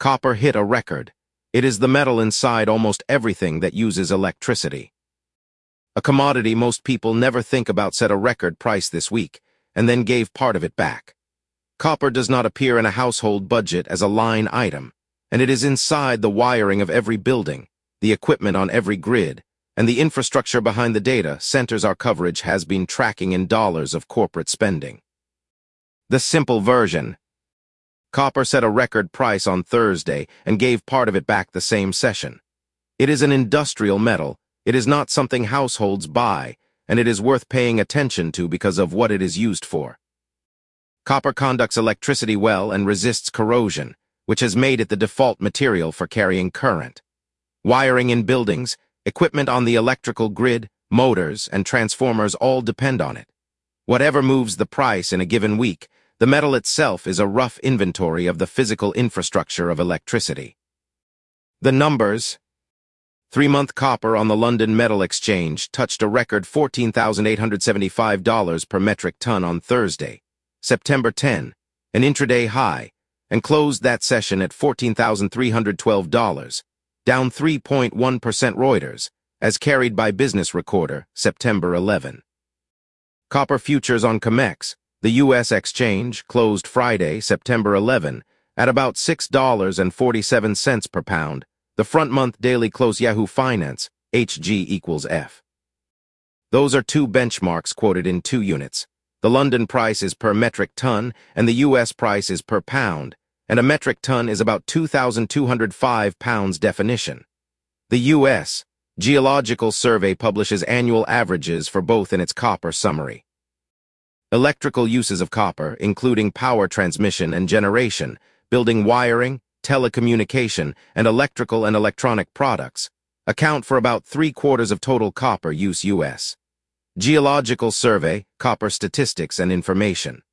Copper hit a record. It is the metal inside almost everything that uses electricity. A commodity most people never think about set a record price this week, and then gave part of it back. Copper does not appear in a household budget as a line item, and it is inside the wiring of every building, the equipment on every grid, and the infrastructure behind the data centers our coverage has been tracking in dollars of corporate spending. The simple version. Copper set a record price on Thursday and gave part of it back the same session. It is an industrial metal. It is not something households buy, and it is worth paying attention to because of what it is used for. Copper conducts electricity well and resists corrosion, which has made it the default material for carrying current. Wiring in buildings, equipment on the electrical grid, motors, and transformers all depend on it. Whatever moves the price in a given week, the metal itself is a rough inventory of the physical infrastructure of electricity. The numbers. 3-month copper on the London Metal Exchange touched a record $14,875 per metric ton on Thursday, September 10, an intraday high, and closed that session at $14,312, down 3.1% Reuters, as carried by Business Recorder, September 11. Copper futures on COMEX, the U.S. exchange, closed Friday, September 11, at about $6.47 per pound, the front-month daily close Yahoo Finance, HG equals F. Those are two benchmarks quoted in 2 units. The London price is per metric ton, and the U.S. price is per pound, and a metric ton is about 2,205 pounds definition. The U.S. Geological Survey publishes annual averages for both in its copper summary. Electrical uses of copper, including power transmission and generation, building wiring, telecommunication, and electrical and electronic products, account for about 3/4 of total copper use U.S. Geological Survey, Copper Statistics and Information.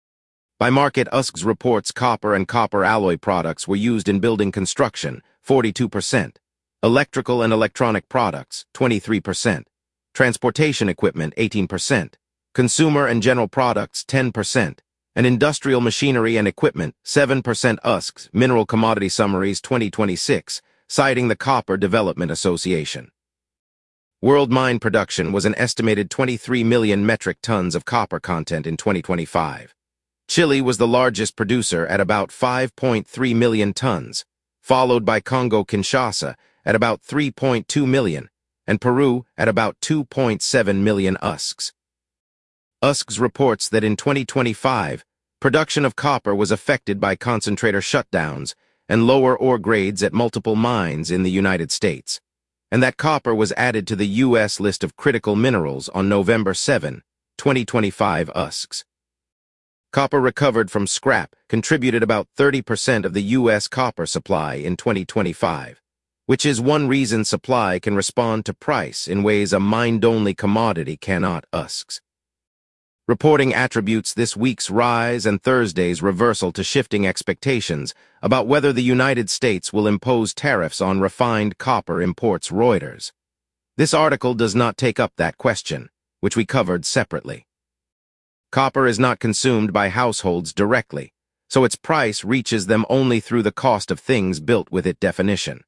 By market, USGS reports copper and copper alloy products were used in building construction, 42%, electrical and electronic products, 23%, transportation equipment, 18%, consumer and general products, 10%, and industrial machinery and equipment, 7%. USGS Mineral Commodity Summaries 2026, citing the Copper Development Association. World mine production was an estimated 23 million metric tons of copper content in 2025. Chile was the largest producer at about 5.3 million tons, followed by Congo-Kinshasa at about 3.2 million, and Peru at about 2.7 million USGS. USGS reports that in 2025, production of copper was affected by concentrator shutdowns and lower ore grades at multiple mines in the United States, and that copper was added to the U.S. list of critical minerals on November 7, 2025 USGS. Copper recovered from scrap contributed about 30% of the U.S. copper supply in 2025, which is one reason supply can respond to price in ways a mined-only commodity cannot. USGS reporting attributes this week's rise and Thursday's reversal to shifting expectations about whether the United States will impose tariffs on refined copper imports. Reuters. This article does not take up that question, which we covered separately. Copper is not consumed by households directly, so its price reaches them only through the cost of things built with it. Definition.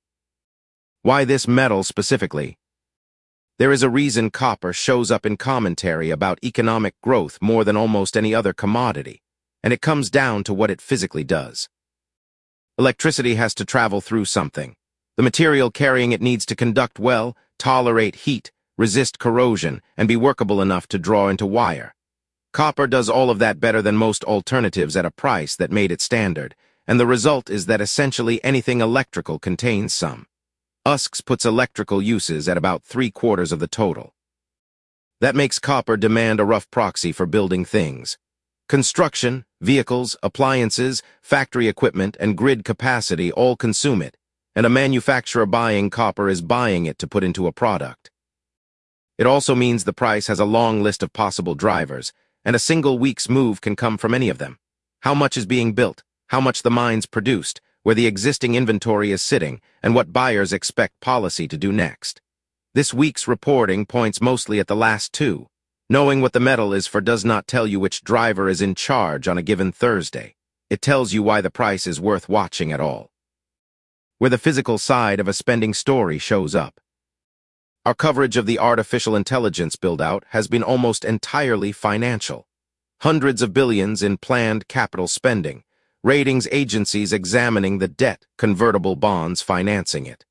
Why this metal specifically? There is a reason copper shows up in commentary about economic growth more than almost any other commodity, and it comes down to what it physically does. Electricity has to travel through something. The material carrying it needs to conduct well, tolerate heat, resist corrosion, and be workable enough to draw into wire. Copper does all of that better than most alternatives at a price that made it standard, and the result is that essentially anything electrical contains some. USGS puts electrical uses at about 3/4 of the total. That makes copper demand a rough proxy for building things. Construction, vehicles, appliances, factory equipment, and grid capacity all consume it, and a manufacturer buying copper is buying it to put into a product. It also means the price has a long list of possible drivers, and a single week's move can come from any of them. How much is being built, how much the mines produced, where the existing inventory is sitting, and what buyers expect policy to do next. This week's reporting points mostly at the last two. Knowing what the metal is for does not tell you which driver is in charge on a given Thursday. It tells you why the price is worth watching at all. where the physical side of a spending story shows up. Our coverage of the artificial intelligence build-out has been almost entirely financial. Hundreds of billions in planned capital spending, ratings agencies examining the debt, convertible bonds financing it.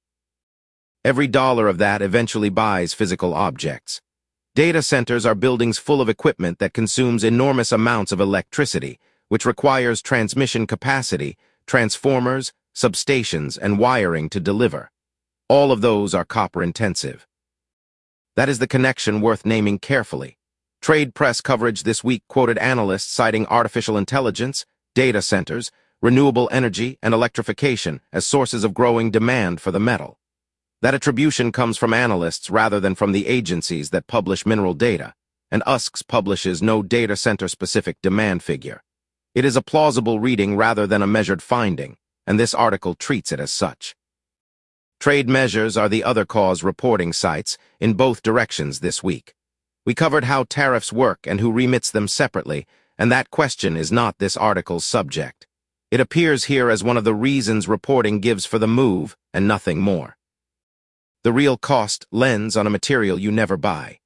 Every dollar of that eventually buys physical objects. Data centers are buildings full of equipment that consumes enormous amounts of electricity, which requires transmission capacity, transformers, substations, and wiring to deliver. All of those are copper-intensive. That is the connection worth naming carefully. Trade press coverage this week quoted analysts citing artificial intelligence, data centers, renewable energy, and electrification as sources of growing demand for the metal. That attribution comes from analysts rather than from the agencies that publish mineral data, and USCS publishes no data center-specific demand figure. It is a plausible reading rather than a measured finding, and this article treats it as such. Trade measures are the other cause reporting sites in both directions this week. We covered how tariffs work and who remits them separately, and that question is not this article's subject. It appears here as one of the reasons reporting gives for the move and nothing more. The real cost lens on a material you never buy.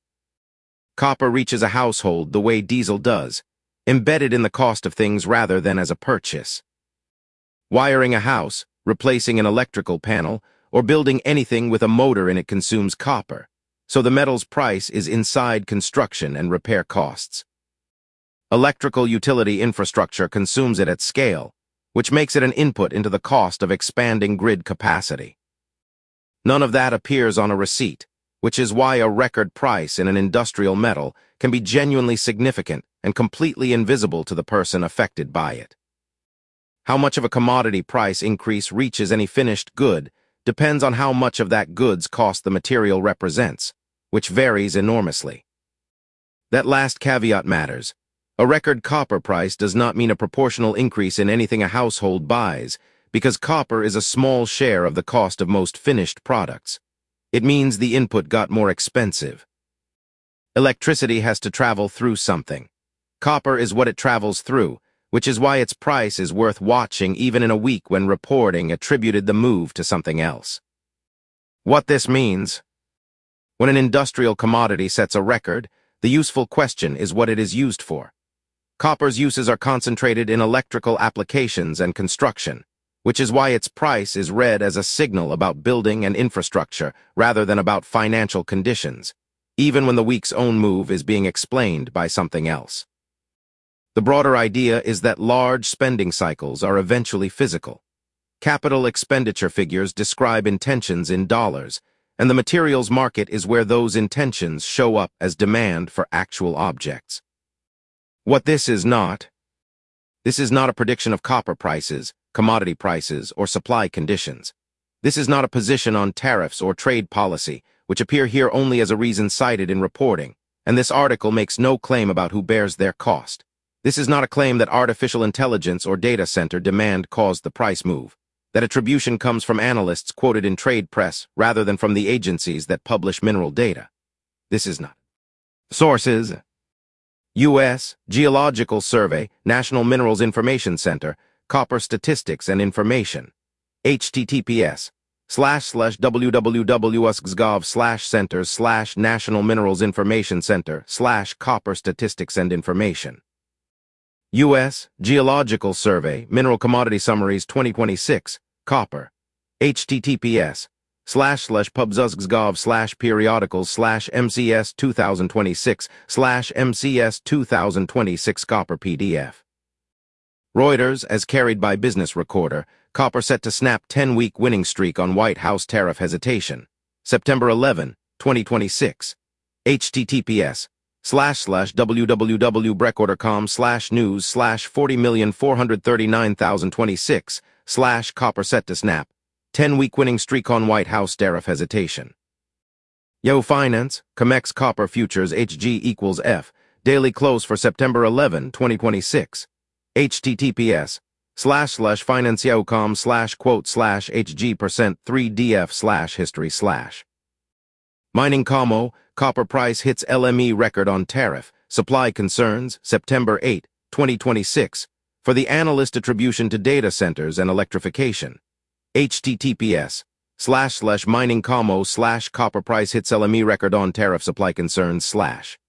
Copper reaches a household the way diesel does, embedded in the cost of things rather than as a purchase. Wiring a house, replacing an electrical panel, or building anything with a motor in it consumes copper, so the metal's price is inside construction and repair costs. Electrical utility infrastructure consumes it at scale, which makes it an input into the cost of expanding grid capacity. None of that appears on a receipt, which is why a record price in an industrial metal can be genuinely significant and completely invisible to the person affected by it. How much of a commodity price increase reaches any finished good depends on how much of that good's cost the material represents, which varies enormously. That last caveat matters. A record copper price does not mean a proportional increase in anything a household buys, because copper is a small share of the cost of most finished products. It means the input got more expensive. Electricity has to travel through something. Copper is what it travels through, which is why its price is worth watching even in a week when reporting attributed the move to something else. What this means: when an industrial commodity sets a record, the useful question is what it is used for. Copper's uses are concentrated in electrical applications and construction, which is why its price is read as a signal about building and infrastructure rather than about financial conditions, even when the week's own move is being explained by something else. The broader idea is that large spending cycles are eventually physical. Capital expenditure figures describe intentions in dollars, and the materials market is where those intentions show up as demand for actual objects. What this is not a prediction of copper prices, commodity prices, or supply conditions. This is not a position on tariffs or trade policy, which appear here only as a reason cited in reporting, and this article makes no claim about who bears their cost. This is not a claim that artificial intelligence or data center demand caused the price move. That attribution comes from analysts quoted in trade press rather than from the agencies that publish mineral data. This is not. Sources: U.S. Geological Survey, National Minerals Information Center, Copper Statistics and Information. https://www.uscgov/centers/National Minerals Information Center/Copper Statistics and Information. U.S. Geological Survey, Mineral Commodity Summaries 2026, Copper. https://pubsuscgov/periodicals/MCS 2026/MCS 2026 Copper PDF. Reuters, as carried by Business Recorder, copper set to snap 10-week winning streak on White House tariff hesitation. September 11, 2026. https://www.breckordr.com/news/40,439,026/copper set to snap 10-week winning streak on White House tariff hesitation. Yahoo Finance, COMEX Copper Futures HG equals F, daily close for September 11, 2026. https://financial.com/quote/HG%3DF/history/. Mining Commo, copper price hits LME record on tariff, supply concerns, September 8, 2026, for the analyst attribution to data centers and electrification. https://miningcommo/copper price hits LME record on tariff supply concerns/